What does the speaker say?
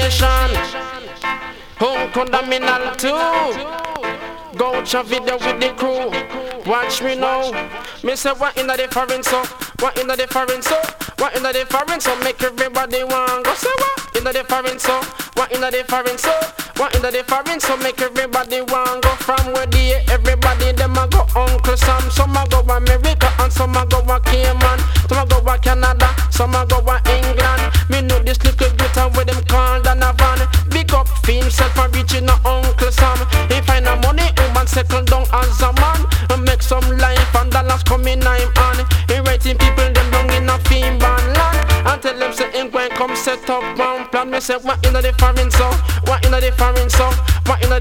nation. Uncle Dominal too. Go to video with the crew. Watch me now. Me say what in the difference so? What in the difference so? What in the difference so? Make everybody want go. Say what in the difference so? What in the difference so? What in the difference so? Make everybody want go. From where the everybody them a go Uncle Sam. Some a go America and some a go Cayman. Some a go Canada, some a go England. Me know this little glitter where them call Donovan. Big up for himself and reaching a Uncle Sam. He find a money, woman settle down as a man. And make some life and dollars coming I'm on. He writing people them down in a Finland land. And tell them say him going come set up one plan. Me say what in the difference so? What in the difference so? What in the